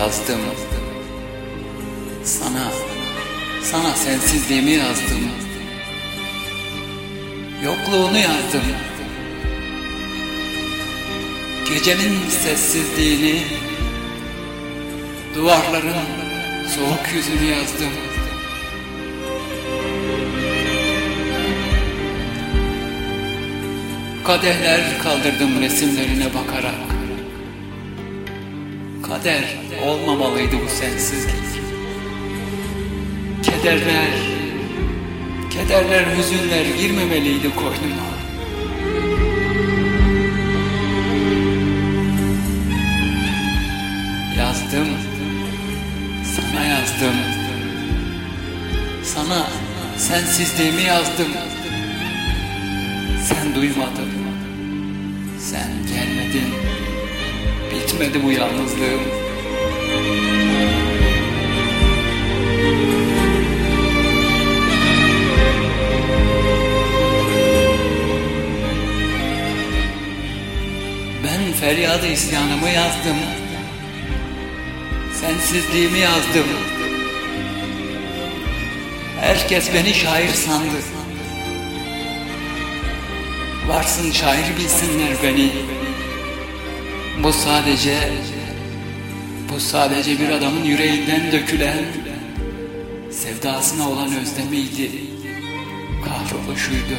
yazdım. Sana sensizliğimi yazdım. Yokluğunu yazdım. Gecenin sessizliğini, duvarların soğuk yüzünü yazdım. Kadehler kaldırdım resimlerine bakarak. Kader olmamalıydı bu sensizlik. Kederler, hüzünler girmemeliydi koynuma. Yazdım, sana yazdım. Sana sensizliğimi yazdım. Sen duymadın, sen gelmedin. Bitmedi bu yalnızlığım. Ben feryadı isyanımı yazdım. Sensizliğimi yazdım. Herkes beni şair sandı. Varsın şair bilsinler beni. Bu sadece bir adamın yüreğinden dökülen sevdasına olan özlemiydi. Kahroluşuydu.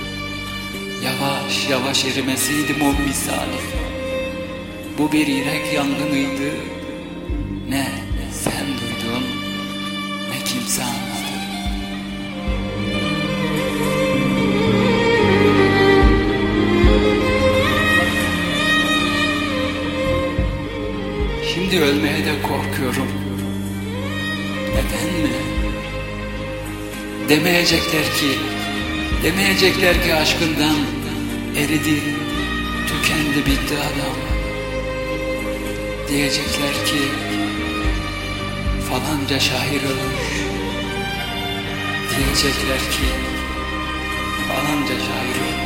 Yavaş yavaş erimesiydi mum misali. Bu bir yürek yangınıydı. Ne sen duydun, ne kimse anladı. Şimdi ölmeye de korkuyorum. Neden mi? Demeyecekler ki aşkından eridi, tükendi, bitti adam. Diyecekler ki falanca şair ölmüş. Diyecekler ki falanca şair ölmüş.